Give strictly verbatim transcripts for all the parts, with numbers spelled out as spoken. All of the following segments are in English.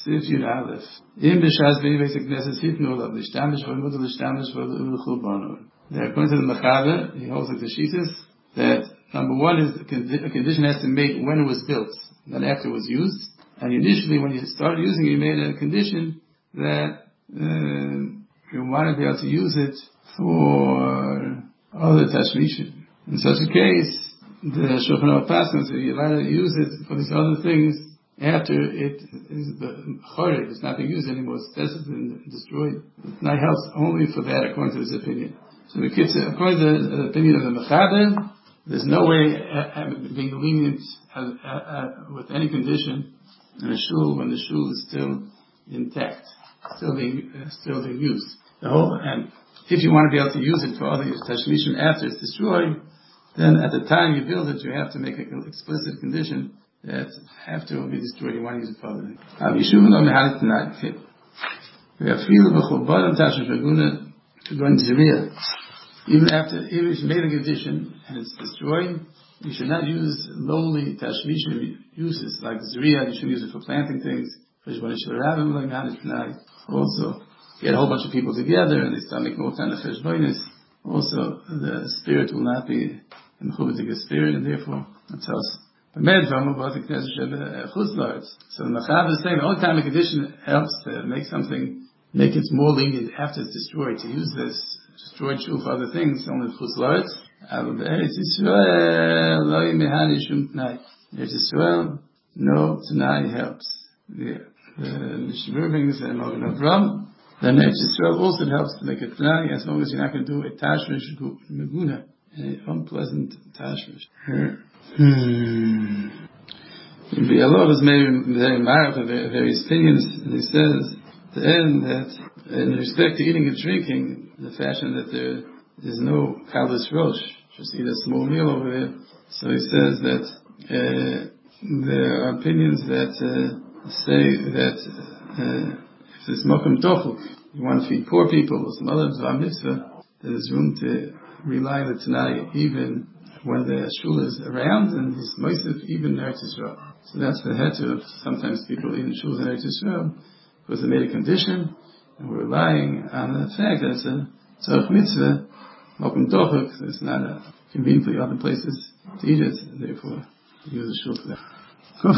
Sif Yud Aleph. Im B'Shas B'Nei Beis HaKnesses Hitnu Olav L'Shtamish V'Mudu L'Shtamish V'Chulbanu. According to the Mechaber, he holds like the Shitas that number one is a condition has to be made when it was built, not after it was used. And initially, when you started using it, you made a condition that uh, you want to be able to use it for other tashmishim. In such a case, the Shulchan Aruch passes that you're allowed to use it for these other things after it is chored, it's not being used anymore, it's tested and destroyed. It not helps only for that, according to his opinion. So the kids, according to the opinion of the Mechaber, there's no way uh, being lenient uh, uh, with any condition in a shul when the shul is still intact, still being uh, still being used. The whole, and if you want to be able to use it for other tashmishim after it's destroyed, then at the time you build it, you have to make an explicit condition that after it will be destroyed, you want to use it for other things. Even after, even if you made a condition and it's destroyed, you should not use lowly tashmishim uses like zriya. You shouldn't use it for planting things. Also, get a whole bunch of people together and they start making all kind of cheshbonos. Also, the spirit will not be in the spirit, and therefore it tells. So the Mechaber is saying the only time a condition helps to make something, make it more lenient after it's destroyed, to use this destroyed shul for other things, only Chutz La'aretz. Eretz Yisrael, lo yimehani shum t'nai. Eretz Yisrael, no t'nai helps. The Mishnah brings and Magen Avraham. Then Eretz Yisrael also helps to make a t'nai, as long as you're not going to do a tashmish meguna, an unpleasant tashmish. Hmm. The Allah was made very marked of various opinions, and he says at the end that in respect to eating and drinking, the fashion that there is no kalas rosh, just eat a small meal over there. So he says that uh, there are opinions that uh, say that uh, if there's mokum tochuk, you want to feed poor people or some other dvar mitzvah, there's room to rely on the Tanai even when the shul is around, and he's moisef even in Eretz Yisrael. So that's the head of sometimes people eat in shuls in Eretz Yisrael because they made a condition, and we're relying on the fact that it's a tzarech mitzvah, mokum tochuk, it's not a convenient for other places to eat it, and therefore use the shul for that. If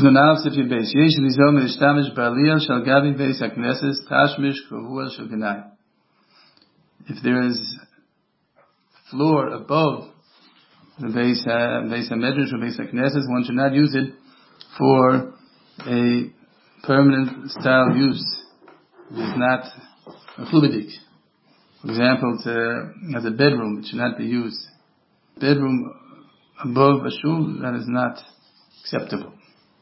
there is floor above the base base medrash or base knesses, one should not use it for a permanent style use. It is not a chubadik. For example, to, as a bedroom, it should not be used. Bedroom above a shul, that is not acceptable.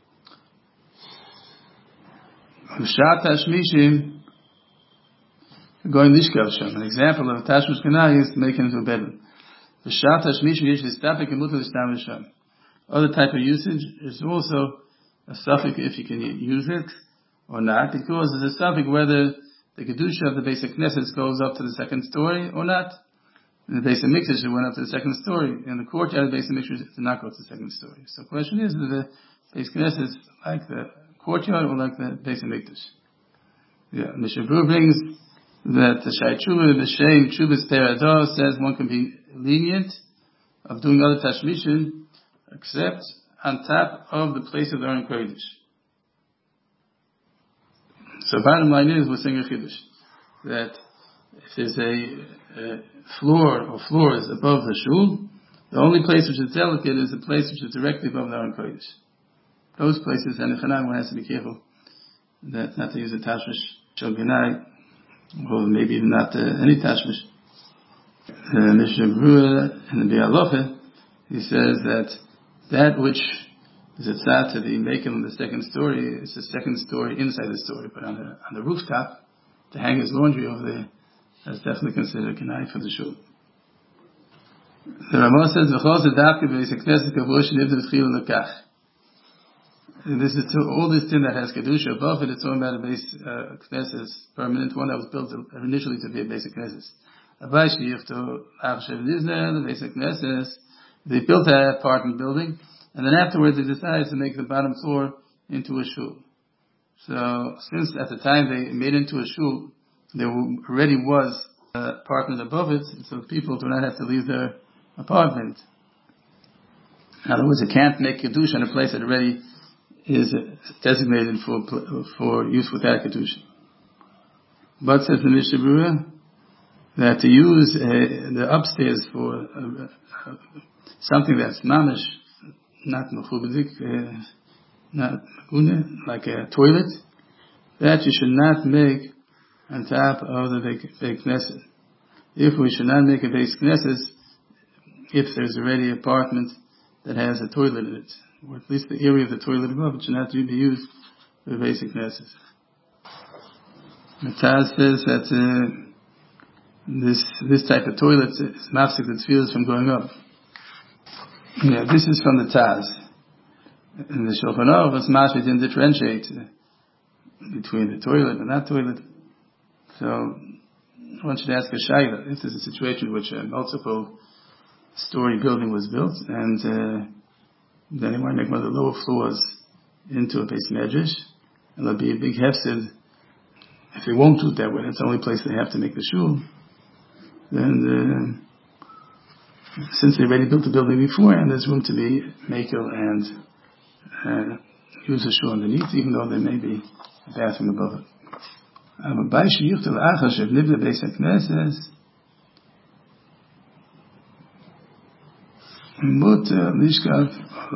Shat Tashmishim, going lishkav sham. An example of a tashmish kanai is to make it into a bedroom. The Shat Tashmishim yesh l'stafik and mutar l'shtam sham. Other type of usage is also a suffix if you can use it or not, because there's a suffix whether the kedusha of the basic knesset goes up to the second story or not. In the basic mikdash it went up to the second story. In the courtyard of the basic mikdash it did not go to the second story. So the question is, whether the basic knesset like the courtyard or like the basic mikdash? Yeah, Mishnah Berurah brings that the Shai Tshuva, the Shem Tshuva's Teradah says one can be lenient of doing other tashmishim except on top of the place of the Aron Kodesh. So bottom line is, we're saying a chiddush that if there's a, a floor or floors above the shul, the only place which is delicate is the place which is directly above the Aron Kodesh. Those places, and the Chanaan, one has to be careful that not to use a tashmish shel genai, or maybe even not uh, any tashmish. The Mishnah Berurah in the Bialocha, he says that that which is a tzad to be making on the second story is the second story inside the story, but on the on the rooftop to hang his laundry over there, that's definitely considered a genai for the shul. The Ramah says, "V'chol zedavke b'beis hakneses kavur shenivnu tchila lekach." This is to, all this thing that has kedusha above it. It's talking about a base uh, knesses, permanent one that was built initially to be a basic knesses. The basic knesses, they built that apartment building, and then afterwards they decided to make the bottom floor into a shul. So since at the time they made into a shul, there already was an apartment above it, so people do not have to leave their apartment. In other words, you can't make Kedusha in a place that already is designated for for use without Kedusha. But says the Mishnah Berurah, that to use uh, the upstairs for uh, uh, something that's mamish, not mechubadik, uh, not magune, like a toilet, that you should not make on top of the Beit Knesset. If we should not make a Beit Knesset, if there's already an apartment that has a toilet in it, or at least the area of the toilet above, it should not be used for the basic Knesset. The Taz says that uh, this this type of toilet is mafsik the tefillas from going up. Yeah, this is from the Taz. In the Shulchan Aruch, it's mashma didn't differentiate between the toilet and that toilet. So one should ask a shayla if there's a situation in which a multiple story building was built and uh, then they want to make one of the lower floors into a base medrash, and there'll be a big hefsid. If they won't do it that way, that's the only place they have to make the shul. Then, uh, since they already built the building before, and there's room to be makel and uh, use the shul underneath, even though there may be a bathroom above it. Aber bei shiyuchtel achar shevnivne beis hakneses mutter lishkav.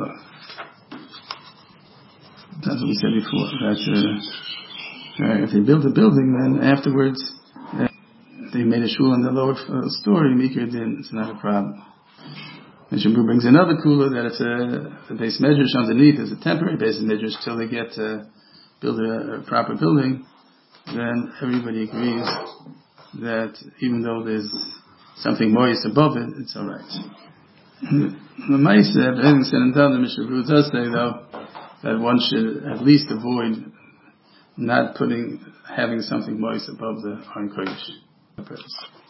That's what we said before. That uh, if they built a building, then afterwards uh, they made a shul on the lower uh, story. Mikra din, it's not a problem. And Shembu brings another kula that if the, the base medrash underneath is a temporary base medrash till they get to build a, a proper building, then everybody agrees that even though there's something moist above it, it's all right. The Ma'aseh, everything said and done, the Mishnah Berurah does say though that one should at least avoid not putting having something moist above the Aron Kodesh.